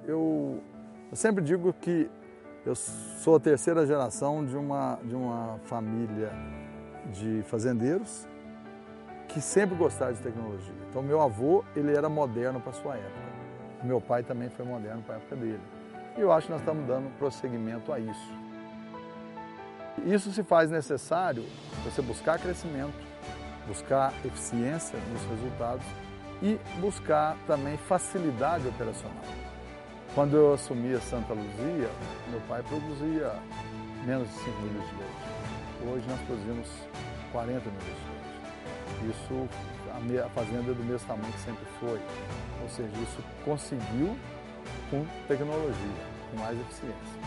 eu sempre digo que eu sou a terceira geração de uma família de fazendeiros que sempre gostaram de tecnologia. Então, meu avô, ele era moderno para a sua época. Meu pai também foi moderno para a época dele. E eu acho que nós estamos dando prosseguimento a isso. Isso se faz necessário você buscar crescimento, buscar eficiência nos resultados e buscar também facilidade operacional. Quando eu assumi a Santa Luzia, meu pai produzia menos de 5 mil litros de leite. Hoje nós produzimos 40 mil litros de leite. Isso, a fazenda é do mesmo tamanho que sempre foi. Ou seja, isso conseguiu com tecnologia, com mais eficiência.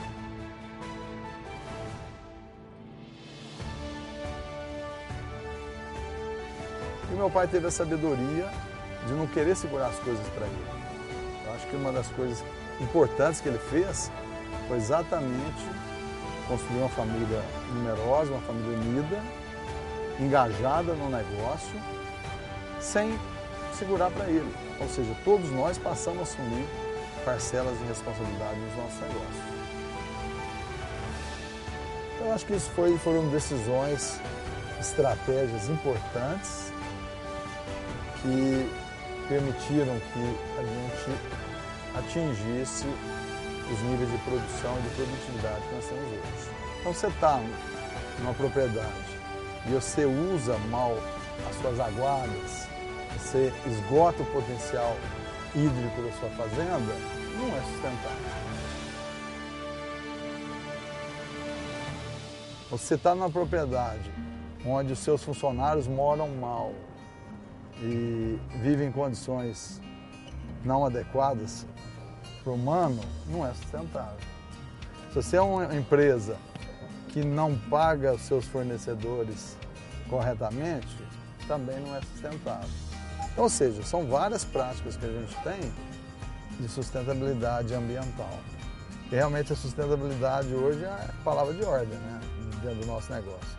E meu pai teve a sabedoria de não querer segurar as coisas para ele. Eu acho que uma das coisas importantes que ele fez foi exatamente construir uma família numerosa, uma família unida, engajada no negócio, sem segurar para ele. Ou seja, todos nós passamos a assumir parcelas de responsabilidade nos nossos negócios. Eu acho que isso foram decisões, estratégias importantes que permitiram que a gente atingisse os níveis de produção e de produtividade que nós temos hoje. Então, você está numa propriedade e você usa mal as suas aguadas, você esgota o potencial hídrico da sua fazenda, não é sustentável. Você está numa propriedade onde os seus funcionários moram mal e vivem em condições não adequadas para o humano, não é sustentável. Se você é uma empresa que não paga os seus fornecedores corretamente, também não é sustentável. Então, ou seja, são várias práticas que a gente tem de sustentabilidade ambiental. E realmente a sustentabilidade hoje é a palavra de ordem, né, dentro do nosso negócio.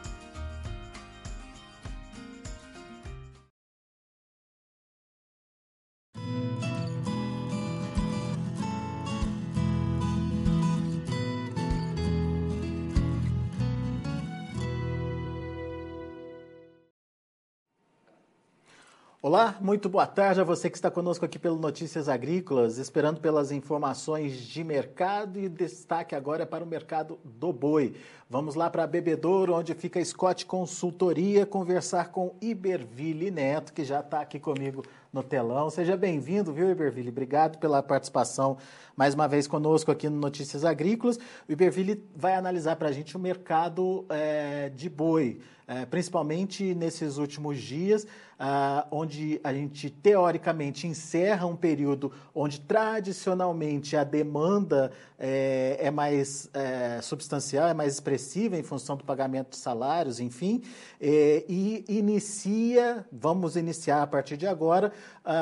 Olá, muito boa tarde a você que está conosco aqui pelo Notícias Agrícolas, esperando pelas informações de mercado e destaque agora para o mercado do boi. Vamos lá para Bebedouro, onde fica a Scott Consultoria, conversar com Iberville Neto, que já está aqui comigo no telão. Seja bem-vindo, viu, Iberville? Obrigado pela participação mais uma vez conosco aqui no Notícias Agrícolas. O Iberville vai analisar para a gente o mercado de boi, principalmente nesses últimos dias, onde a gente teoricamente encerra um período onde tradicionalmente a demanda é mais substancial, é mais expressiva em função do pagamento de salários, enfim, e vamos iniciar a partir de agora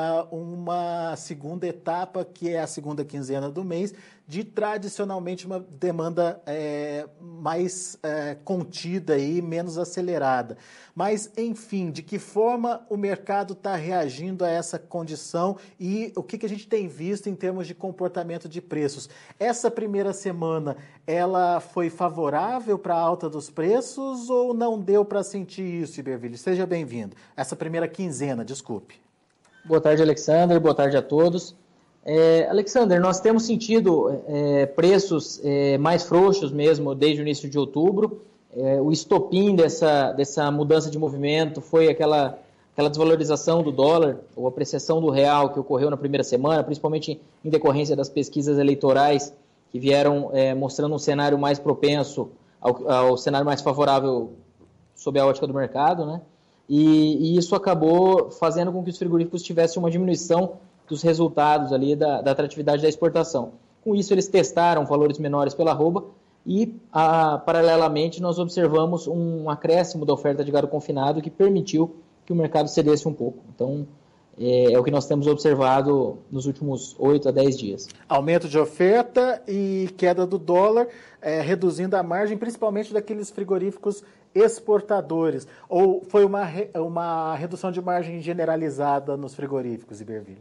uma segunda etapa, que é a segunda quinzena do mês, de tradicionalmente uma demanda mais contida e menos acelerada. Mas, enfim, de que forma o mercado está reagindo a essa condição e o que a gente tem visto em termos de comportamento de preços? Essa primeira semana, ela foi favorável para a alta dos preços ou não deu para sentir isso, Iberville? Seja bem-vindo. Essa primeira quinzena, desculpe. Boa tarde, Alexander. Boa tarde a todos. Alexander, nós temos sentido preços mais frouxos mesmo desde o início de outubro. O estopim dessa mudança de movimento foi aquela desvalorização do dólar, ou apreciação do real que ocorreu na primeira semana, principalmente em decorrência das pesquisas eleitorais que vieram mostrando um cenário mais propenso ao cenário mais favorável sob a ótica do mercado, né? E isso acabou fazendo com que os frigoríficos tivessem uma diminuição dos resultados ali da atratividade da exportação. Com isso, eles testaram valores menores pela arroba e, paralelamente, nós observamos um acréscimo da oferta de gado confinado que permitiu que o mercado cedesse um pouco. Então, é o que nós temos observado nos últimos 8 a 10 dias. Aumento de oferta e queda do dólar, reduzindo a margem, principalmente daqueles frigoríficos exportadores. Ou foi uma redução de margem generalizada nos frigoríficos, Iberville?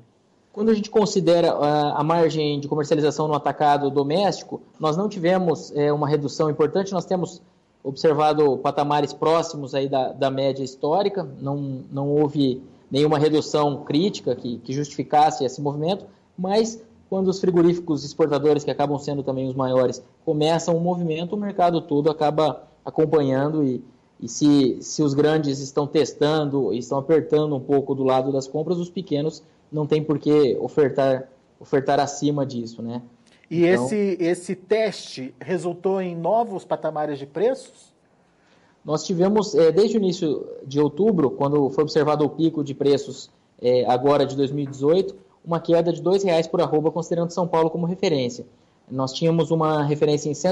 Quando a gente considera a margem de comercialização no atacado doméstico, nós não tivemos uma redução importante, nós temos observado patamares próximos aí da média histórica, não houve nenhuma redução crítica que justificasse esse movimento, mas quando os frigoríficos exportadores, que acabam sendo também os maiores, começam o movimento, o mercado todo acaba acompanhando e se os grandes estão testando, estão apertando um pouco do lado das compras, os pequenos não tem por que ofertar acima disso, né? E então, esse teste resultou em novos patamares de preços? Nós tivemos, desde o início de outubro, quando foi observado o pico de preços agora de 2018, uma queda de R$ 2,00 por arroba, considerando São Paulo como referência. Nós tínhamos uma referência em R$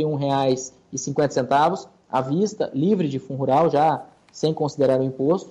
151,50 à vista, livre de fundo rural, já sem considerar o imposto,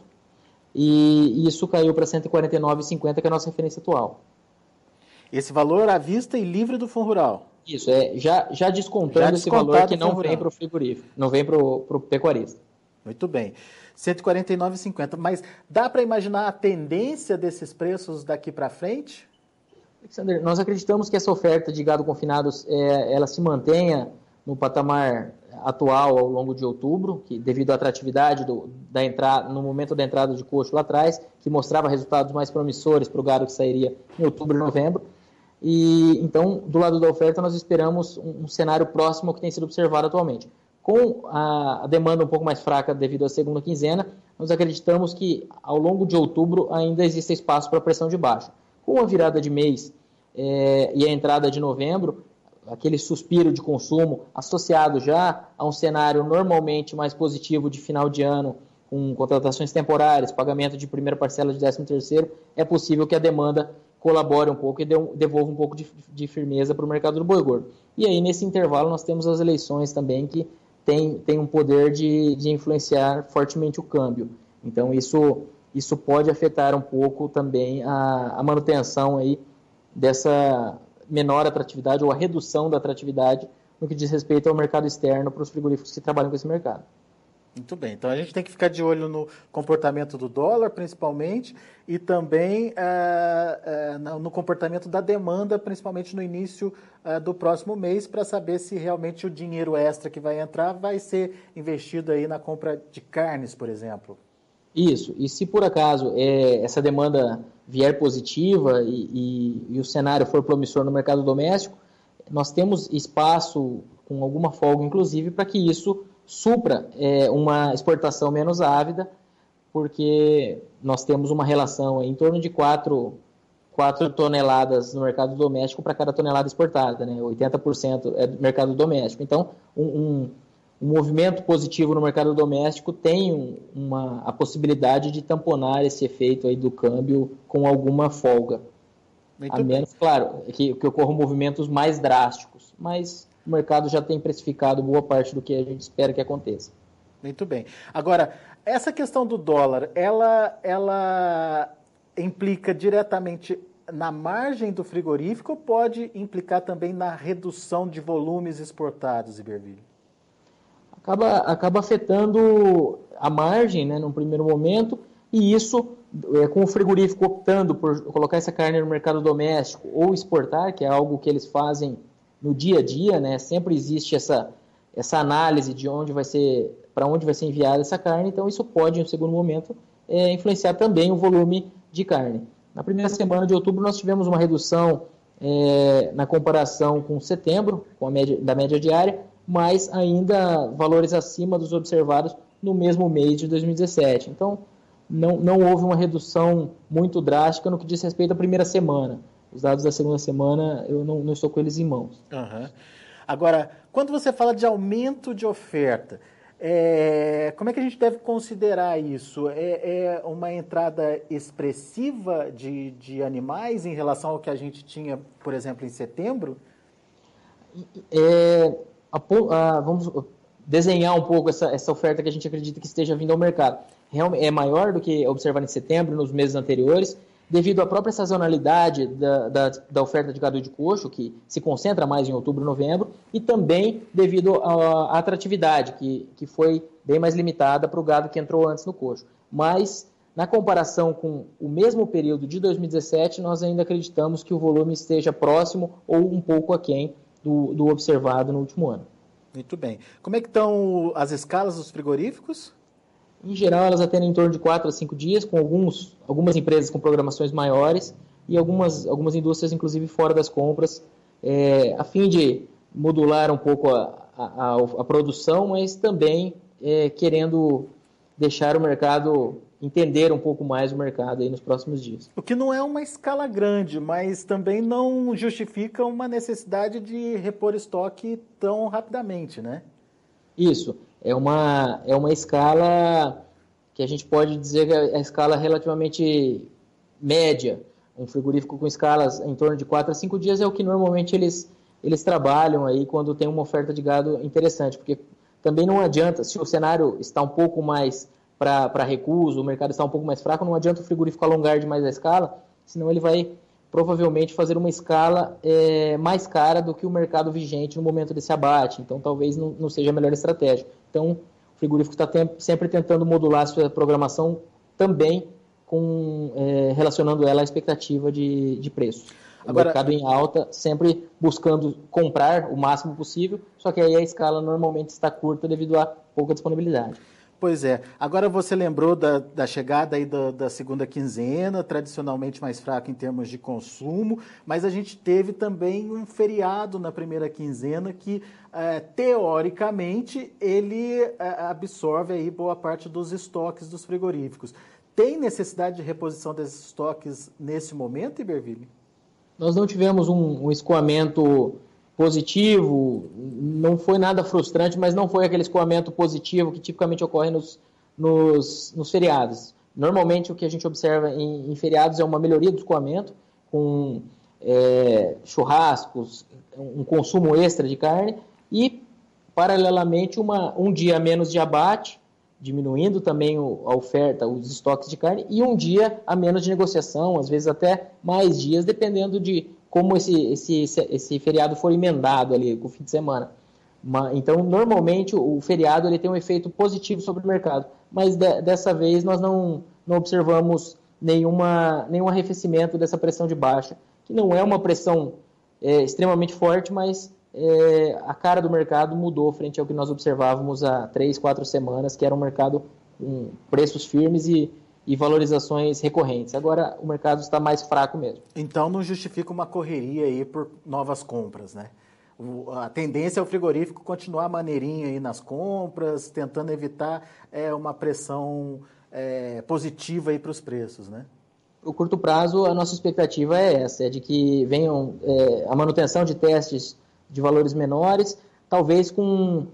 e isso caiu para R$ 149,50, que é a nossa referência atual. Esse valor à vista e livre do fundo rural? Isso, já descontando esse valor que não vem para o frigorífico, não vem para o pecuarista. Muito bem. R$ 149,50. Mas dá para imaginar a tendência desses preços daqui para frente? Alexander, nós acreditamos que essa oferta de gado confinados ela se mantenha no patamar atual ao longo de outubro, que devido à atratividade da entrada, no momento da entrada de coxo lá atrás, que mostrava resultados mais promissores para o gado que sairia em outubro e novembro. E então, do lado da oferta, nós esperamos um cenário próximo ao que tem sido observado atualmente. Com a demanda um pouco mais fraca devido à segunda quinzena, nós acreditamos que ao longo de outubro ainda existe espaço para pressão de baixa. Com a virada de mês e a entrada de novembro, aquele suspiro de consumo associado já a um cenário normalmente mais positivo de final de ano, com contratações temporárias, pagamento de primeira parcela de 13º, é possível que a demanda colabore um pouco e devolva um pouco de firmeza para o mercado do boi gordo. E aí, nesse intervalo, nós temos as eleições também, que tem um poder de influenciar fortemente o câmbio. Então, isso pode afetar um pouco também a manutenção aí dessa menor atratividade ou a redução da atratividade no que diz respeito ao mercado externo para os frigoríficos que trabalham com esse mercado. Muito bem, então a gente tem que ficar de olho no comportamento do dólar, principalmente, e também no comportamento da demanda, principalmente no início do próximo mês, para saber se realmente o dinheiro extra que vai entrar vai ser investido aí na compra de carnes, por exemplo. Isso, e se por acaso essa demanda vier positiva e o cenário for promissor no mercado doméstico, nós temos espaço, com alguma folga inclusive, para que isso supra uma exportação menos ávida, porque nós temos uma relação em torno de 4 toneladas no mercado doméstico para cada tonelada exportada, né? 80% é do mercado doméstico. Então, um movimento positivo no mercado doméstico tem a possibilidade de tamponar esse efeito aí do câmbio com alguma folga. A menos, claro, que ocorram movimentos mais drásticos, mas o mercado já tem precificado boa parte do que a gente espera que aconteça. Muito bem. Agora, essa questão do dólar, ela implica diretamente na margem do frigorífico ou pode implicar também na redução de volumes exportados, Iberville? Acaba afetando a margem, né, num primeiro momento, e isso, com o frigorífico optando por colocar essa carne no mercado doméstico ou exportar, que é algo que eles fazem no dia a dia, né, sempre existe essa análise de para onde vai ser enviada essa carne, então isso pode, em um segundo momento, influenciar também o volume de carne. Na primeira semana de outubro, nós tivemos uma redução na comparação com setembro, da média diária, mas ainda valores acima dos observados no mesmo mês de 2017. Então, não houve uma redução muito drástica no que diz respeito à primeira semana. Os dados da segunda semana, eu não estou com eles em mãos. Uhum. Agora, quando você fala de aumento de oferta, como é que a gente deve considerar isso? É uma entrada expressiva de animais em relação ao que a gente tinha, por exemplo, em setembro? Vamos desenhar um pouco essa oferta que a gente acredita que esteja vindo ao mercado. Realmente é maior do que observado em setembro, nos meses anteriores, devido à própria sazonalidade da oferta de gado de coxo, que se concentra mais em outubro e novembro, e também devido à atratividade, que foi bem mais limitada para o gado que entrou antes no coxo. Mas Na comparação com o mesmo período de 2017, nós ainda acreditamos que o volume esteja próximo ou um pouco aquém do observado no último ano. Muito bem. Como é que estão as escalas dos frigoríficos? Em geral, elas atendem em torno de 4 a 5 dias, com algumas empresas com programações maiores e algumas indústrias, inclusive, fora das compras, a fim de modular um pouco a produção, mas também querendo deixar o mercado, entender um pouco mais o mercado aí nos próximos dias. O que não é uma escala grande, mas também não justifica uma necessidade de repor estoque tão rapidamente, né? Isso. É uma escala que a gente pode dizer que é a escala relativamente média. Um frigorífico com escalas em torno de 4 a 5 dias é o que normalmente eles trabalham aí quando tem uma oferta de gado interessante, porque também não adianta, se o cenário está um pouco mais para recuso, o mercado está um pouco mais fraco, não adianta o frigorífico alongar demais a escala, senão ele vai provavelmente fazer uma escala mais cara do que o mercado vigente no momento desse abate, então talvez não seja a melhor estratégia. Então, o frigorífico está sempre tentando modular a sua programação também relacionando ela à expectativa de preço. O mercado em alta, sempre buscando comprar o máximo possível, só que aí a escala normalmente está curta devido a pouca disponibilidade. Pois é. Agora você lembrou da chegada aí da segunda quinzena, tradicionalmente mais fraca em termos de consumo, mas a gente teve também um feriado na primeira quinzena que, teoricamente, ele absorve aí boa parte dos estoques dos frigoríficos. Tem necessidade de reposição desses estoques nesse momento, Iberville? Nós não tivemos um escoamento positivo, não foi nada frustrante, mas não foi aquele escoamento positivo que tipicamente ocorre nos feriados. Normalmente o que a gente observa em feriados é uma melhoria do escoamento, com churrascos, um consumo extra de carne e, paralelamente, um dia a menos de abate, diminuindo também a oferta, os estoques de carne, e um dia a menos de negociação, às vezes até mais dias, dependendo de como esse feriado for emendado ali com o fim de semana. Então, normalmente, o feriado ele tem um efeito positivo sobre o mercado, mas dessa vez nós não observamos nenhum arrefecimento dessa pressão de baixa, que não é uma pressão extremamente forte, mas a cara do mercado mudou frente ao que nós observávamos há 3, 4 semanas, que era um mercado com preços firmes e valorizações recorrentes. Agora o mercado está mais fraco mesmo. Então não justifica uma correria aí por novas compras, né? A tendência é o frigorífico continuar maneirinho aí nas compras, tentando evitar uma pressão positiva aí para os preços, né? No curto prazo, a nossa expectativa é essa, é de que venham a manutenção de testes de valores menores, talvez com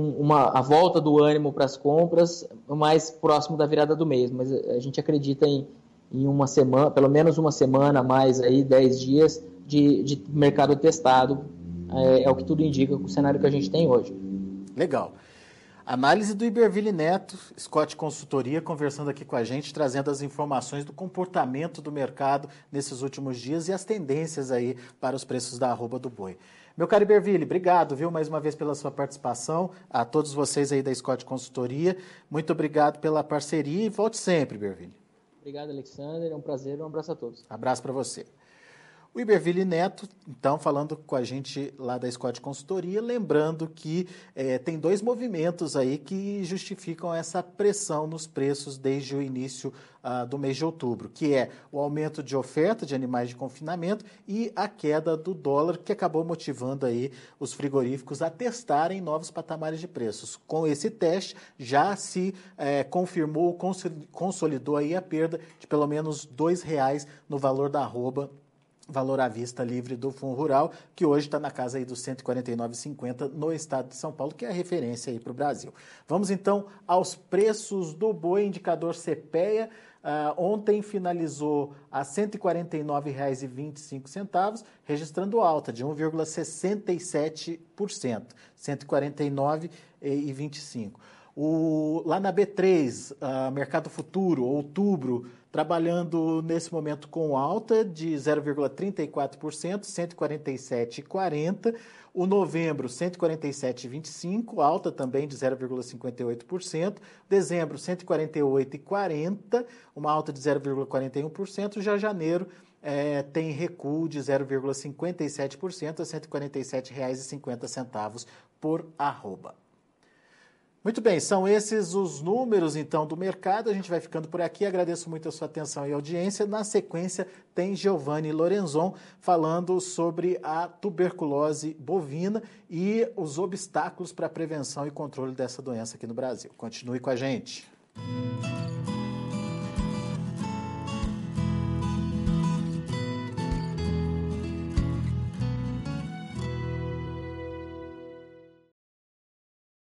a volta do ânimo para as compras mais próximo da virada do mês, mas a gente acredita em uma semana, pelo menos uma semana a mais, aí, 10 dias de mercado testado, é o que tudo indica com o cenário que a gente tem hoje. Legal. Análise do Iberville Neto, Scott Consultoria, conversando aqui com a gente, trazendo as informações do comportamento do mercado nesses últimos dias e as tendências aí para os preços da arroba do boi. Meu caro Iberville, obrigado, viu, mais uma vez pela sua participação, a todos vocês aí da Scott Consultoria, muito obrigado pela parceria e volte sempre, Iberville. Obrigado, Alexander, é um prazer, um abraço a todos. Abraço para você. O Iberville Neto, então, falando com a gente lá da Scott Consultoria, lembrando que tem 2 movimentos aí que justificam essa pressão nos preços desde o início do mês de outubro, que é o aumento de oferta de animais de confinamento e a queda do dólar, que acabou motivando aí os frigoríficos a testarem novos patamares de preços. Com esse teste, já se confirmou, consolidou aí a perda de pelo menos R$2 no valor da arroba, valor à vista livre do Fundo Rural, que hoje está na casa aí dos R$ 149,50 no estado de São Paulo, que é a referência aí para o Brasil. Vamos então aos preços do boi, indicador CPEA. Ontem finalizou a R$ 149,25, registrando alta de 1,67%, R$ 149,25. Lá na B3, mercado futuro, outubro, trabalhando nesse momento com alta de 0,34%, 147,40. O novembro, 147,25, alta também de 0,58%. Dezembro, 148,40, uma alta de 0,41%. Já janeiro tem recuo de 0,57% a R$ 147,50 por arroba. Muito bem, são esses os números, então, do mercado. A gente vai ficando por aqui. Agradeço muito a sua atenção e audiência. Na sequência, tem Giovanni Lorenzon falando sobre a tuberculose bovina e os obstáculos para a prevenção e controle dessa doença aqui no Brasil. Continue com a gente.